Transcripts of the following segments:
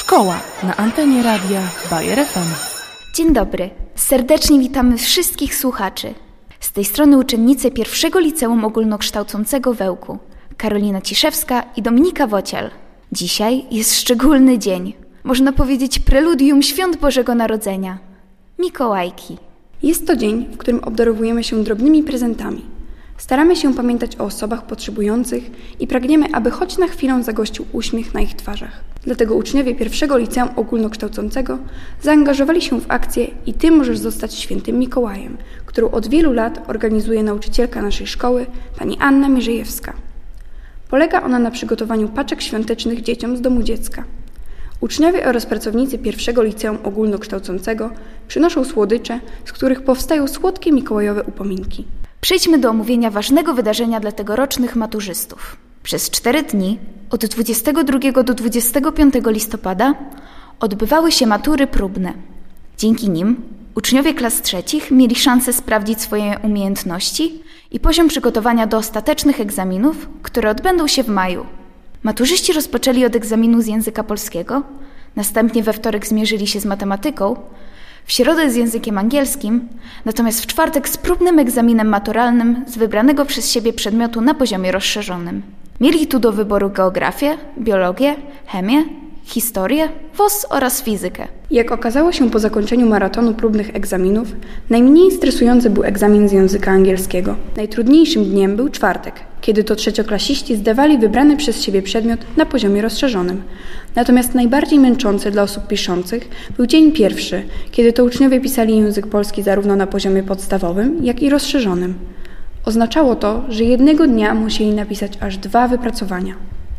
Szkoła na antenie radia Bayer FM. Dzień dobry. Serdecznie witamy wszystkich słuchaczy. Z tej strony uczennice pierwszego liceum ogólnokształcącego w Ełku, Karolina Ciszewska i Dominika Wocial. Dzisiaj jest szczególny dzień. Można powiedzieć preludium świąt Bożego Narodzenia. Mikołajki. Jest to dzień, w którym obdarowujemy się drobnymi prezentami. Staramy się pamiętać o osobach potrzebujących i pragniemy, aby choć na chwilę zagościł uśmiech na ich twarzach. Dlatego uczniowie pierwszego liceum ogólnokształcącego zaangażowali się w akcję I Ty możesz zostać świętym Mikołajem, którą od wielu lat organizuje nauczycielka naszej szkoły, pani Anna Mierzejewska. Polega ona na przygotowaniu paczek świątecznych dzieciom z domu dziecka. Uczniowie oraz pracownicy pierwszego liceum ogólnokształcącego przynoszą słodycze, z których powstają słodkie mikołajowe upominki. Przejdźmy do omówienia ważnego wydarzenia dla tegorocznych maturzystów. Przez 4 dni, od 22 do 25 listopada, odbywały się matury próbne. Dzięki nim uczniowie klas trzecich mieli szansę sprawdzić swoje umiejętności i poziom przygotowania do ostatecznych egzaminów, które odbędą się w maju. Maturzyści rozpoczęli od egzaminu z języka polskiego, następnie we wtorek zmierzyli się z matematyką, w środę z językiem angielskim, natomiast w czwartek z próbnym egzaminem maturalnym z wybranego przez siebie przedmiotu na poziomie rozszerzonym. Mieli tu do wyboru geografię, biologię, chemię, historię, WOS oraz fizykę. Jak okazało się po zakończeniu maratonu próbnych egzaminów, najmniej stresujący był egzamin z języka angielskiego. Najtrudniejszym dniem był czwartek, kiedy to trzecioklasiści zdawali wybrany przez siebie przedmiot na poziomie rozszerzonym. Natomiast najbardziej męczący dla osób piszących był dzień pierwszy, kiedy to uczniowie pisali język polski zarówno na poziomie podstawowym, jak i rozszerzonym. Oznaczało to, że jednego dnia musieli napisać aż 2 wypracowania.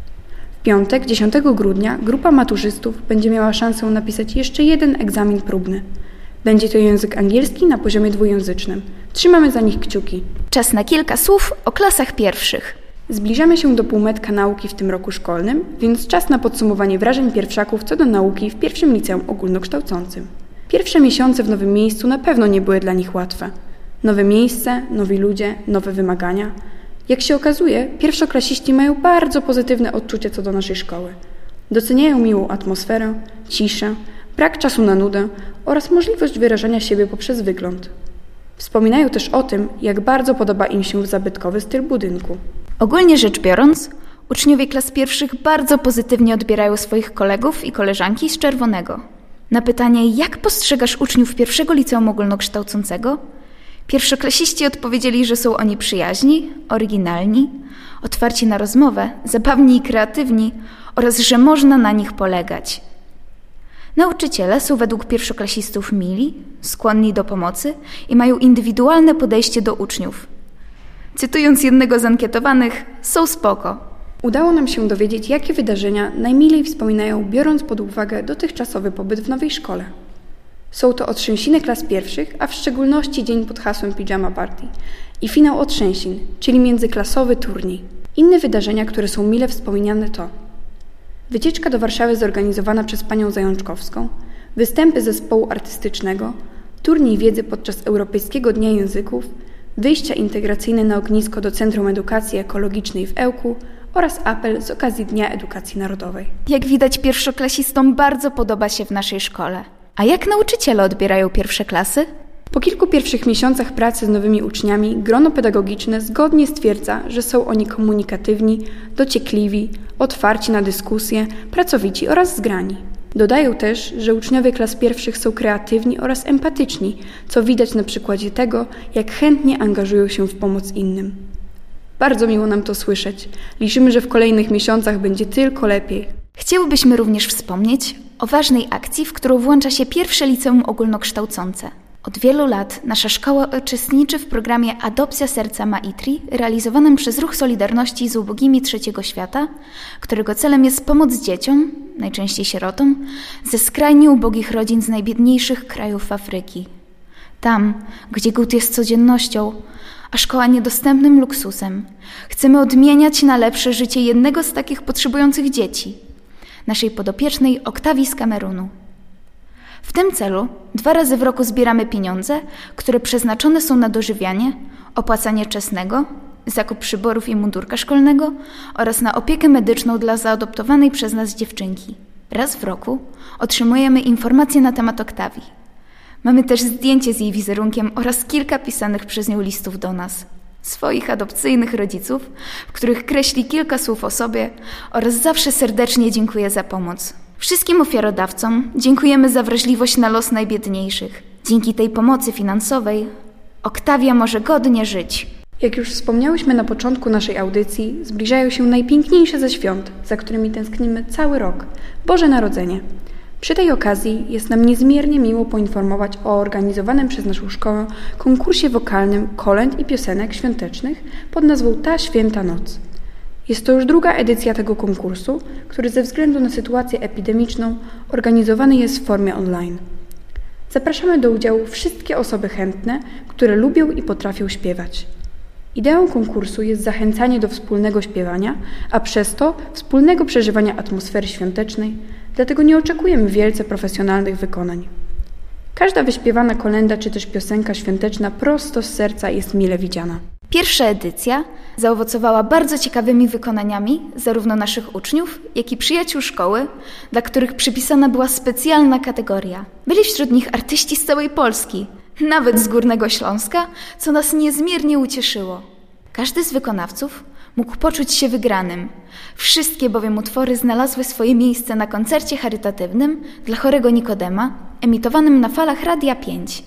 W piątek, 10 grudnia, grupa maturzystów będzie miała szansę napisać jeszcze jeden egzamin próbny. Będzie to język angielski na poziomie dwujęzycznym. Trzymamy za nich kciuki. Czas na kilka słów o klasach pierwszych. Zbliżamy się do półmetka nauki w tym roku szkolnym, więc czas na podsumowanie wrażeń pierwszaków co do nauki w pierwszym liceum ogólnokształcącym. Pierwsze miesiące w nowym miejscu na pewno nie były dla nich łatwe. Nowe miejsce, nowi ludzie, nowe wymagania. Jak się okazuje, pierwszoklasiści mają bardzo pozytywne odczucie co do naszej szkoły. Doceniają miłą atmosferę, ciszę, brak czasu na nudę oraz możliwość wyrażania siebie poprzez wygląd. Wspominają też o tym, jak bardzo podoba im się zabytkowy styl budynku. Ogólnie rzecz biorąc, uczniowie klas pierwszych bardzo pozytywnie odbierają swoich kolegów i koleżanki z czerwonego. Na pytanie, jak postrzegasz uczniów pierwszego liceum ogólnokształcącego, pierwszoklasiści odpowiedzieli, że są oni przyjaźni, oryginalni, otwarci na rozmowę, zabawni i kreatywni oraz że można na nich polegać. Nauczyciele są według pierwszoklasistów mili, skłonni do pomocy i mają indywidualne podejście do uczniów. Cytując jednego z ankietowanych, są spoko. Udało nam się dowiedzieć, jakie wydarzenia najmilej wspominają, biorąc pod uwagę dotychczasowy pobyt w nowej szkole. Są to otrzęsiny klas pierwszych, a w szczególności dzień pod hasłem Pijama Party i finał otrzęsin, czyli międzyklasowy turniej. Inne wydarzenia, które są mile wspominane to wycieczka do Warszawy zorganizowana przez panią Zajączkowską, występy zespołu artystycznego, turniej wiedzy podczas Europejskiego Dnia Języków, wyjścia integracyjne na ognisko do Centrum Edukacji Ekologicznej w Ełku oraz apel z okazji Dnia Edukacji Narodowej. Jak widać, pierwszoklasistom bardzo podoba się w naszej szkole. A jak nauczyciele odbierają pierwsze klasy? Po kilku pierwszych miesiącach pracy z nowymi uczniami grono pedagogiczne zgodnie stwierdza, że są oni komunikatywni, dociekliwi, otwarci na dyskusje, pracowici oraz zgrani. Dodają też, że uczniowie klas pierwszych są kreatywni oraz empatyczni, co widać na przykładzie tego, jak chętnie angażują się w pomoc innym. Bardzo miło nam to słyszeć. Liczymy, że w kolejnych miesiącach będzie tylko lepiej. Chcielibyśmy również wspomnieć o ważnej akcji, w którą włącza się pierwsze liceum ogólnokształcące. Od wielu lat nasza szkoła uczestniczy w programie Adopcja Serca Maitri, realizowanym przez Ruch Solidarności z Ubogimi Trzeciego Świata, którego celem jest pomoc dzieciom, najczęściej sierotom, ze skrajnie ubogich rodzin z najbiedniejszych krajów Afryki. Tam, gdzie głód jest codziennością, a szkoła niedostępnym luksusem, chcemy odmieniać na lepsze życie jednego z takich potrzebujących dzieci, naszej podopiecznej Oktawii z Kamerunu. W tym celu 2 razy w roku zbieramy pieniądze, które przeznaczone są na dożywianie, opłacanie czesnego, zakup przyborów i mundurka szkolnego oraz na opiekę medyczną dla zaadoptowanej przez nas dziewczynki. Raz w roku otrzymujemy informacje na temat Oktawii. Mamy też zdjęcie z jej wizerunkiem oraz kilka pisanych przez nią listów do nas, swoich adopcyjnych rodziców, w których kreśli kilka słów o sobie oraz zawsze serdecznie dziękuję za pomoc. Wszystkim ofiarodawcom dziękujemy za wrażliwość na los najbiedniejszych. Dzięki tej pomocy finansowej Oktawia może godnie żyć. Jak już wspomniałyśmy na początku naszej audycji, zbliżają się najpiękniejsze ze świąt, za którymi tęsknimy cały rok – Boże Narodzenie. Przy tej okazji jest nam niezmiernie miło poinformować o organizowanym przez naszą szkołę konkursie wokalnym kolęd i piosenek świątecznych pod nazwą Ta Święta Noc. Jest to już druga edycja tego konkursu, który ze względu na sytuację epidemiczną organizowany jest w formie online. Zapraszamy do udziału wszystkie osoby chętne, które lubią i potrafią śpiewać. Ideą konkursu jest zachęcanie do wspólnego śpiewania, a przez to wspólnego przeżywania atmosfery świątecznej, dlatego nie oczekujemy wielce profesjonalnych wykonań. Każda wyśpiewana kolęda czy też piosenka świąteczna prosto z serca jest mile widziana. Pierwsza edycja zaowocowała bardzo ciekawymi wykonaniami zarówno naszych uczniów, jak i przyjaciół szkoły, dla których przypisana była specjalna kategoria. Byli wśród nich artyści z całej Polski, nawet z Górnego Śląska, co nas niezmiernie ucieszyło. Każdy z wykonawców mógł poczuć się wygranym. Wszystkie bowiem utwory znalazły swoje miejsce na koncercie charytatywnym dla chorego Nikodema, emitowanym na falach Radia 5.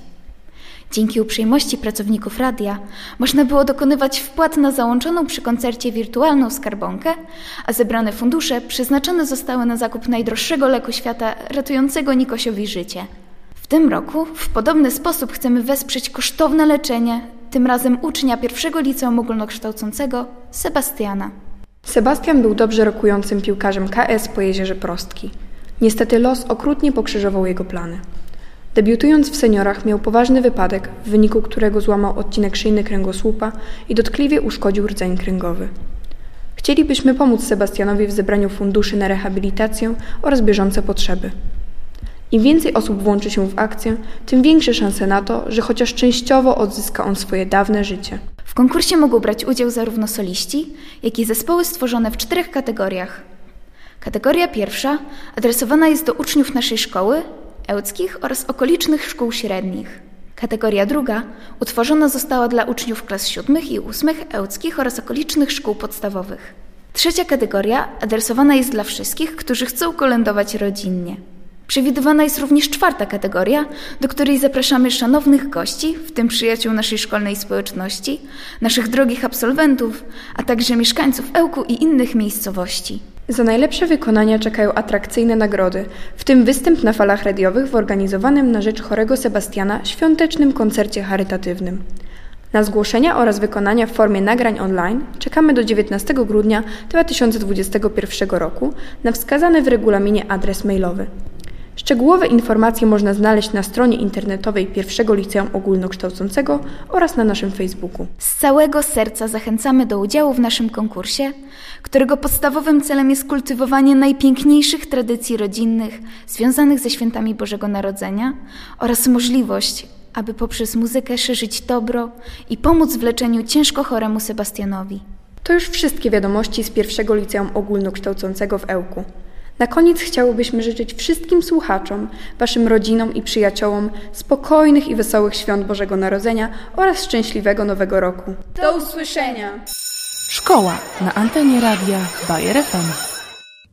Dzięki uprzejmości pracowników radia można było dokonywać wpłat na załączoną przy koncercie wirtualną skarbonkę, a zebrane fundusze przeznaczone zostały na zakup najdroższego leku świata ratującego Nikosiowi życie. W tym roku w podobny sposób chcemy wesprzeć kosztowne leczenie, tym razem ucznia pierwszego liceum ogólnokształcącego, Sebastiana. Sebastian był dobrze rokującym piłkarzem KS po Jezierze Prostki. Niestety los okrutnie pokrzyżował jego plany. Debiutując w seniorach miał poważny wypadek, w wyniku którego złamał odcinek szyjny kręgosłupa i dotkliwie uszkodził rdzeń kręgowy. Chcielibyśmy pomóc Sebastianowi w zebraniu funduszy na rehabilitację oraz bieżące potrzeby. Im więcej osób włączy się w akcję, tym większe szanse na to, że chociaż częściowo odzyska on swoje dawne życie. W konkursie mogą brać udział zarówno soliści, jak i zespoły stworzone w 4 kategoriach. Kategoria pierwsza adresowana jest do uczniów naszej szkoły, ełckich oraz okolicznych szkół średnich. Kategoria druga utworzona została dla uczniów klas 7 i 8 ełckich oraz okolicznych szkół podstawowych. Trzecia kategoria adresowana jest dla wszystkich, którzy chcą kolędować rodzinnie. Przewidywana jest również 4. kategoria, do której zapraszamy szanownych gości, w tym przyjaciół naszej szkolnej społeczności, naszych drogich absolwentów, a także mieszkańców Ełku i innych miejscowości. Za najlepsze wykonania czekają atrakcyjne nagrody, w tym występ na falach radiowych w organizowanym na rzecz chorego Sebastiana świątecznym koncercie charytatywnym. Na zgłoszenia oraz wykonania w formie nagrań online czekamy do 19 grudnia 2021 roku na wskazany w regulaminie adres mailowy. Szczegółowe informacje można znaleźć na stronie internetowej Pierwszego Liceum Ogólnokształcącego oraz na naszym Facebooku. Z całego serca zachęcamy do udziału w naszym konkursie, którego podstawowym celem jest kultywowanie najpiękniejszych tradycji rodzinnych związanych ze świętami Bożego Narodzenia oraz możliwość, aby poprzez muzykę szerzyć dobro i pomóc w leczeniu ciężko choremu Sebastianowi. To już wszystkie wiadomości z Pierwszego Liceum Ogólnokształcącego w Ełku. Na koniec chciałobyśmy życzyć wszystkim słuchaczom, waszym rodzinom i przyjaciołom spokojnych i wesołych świąt Bożego Narodzenia oraz szczęśliwego Nowego Roku. Do usłyszenia! Szkoła na antenie radia Bayer FM.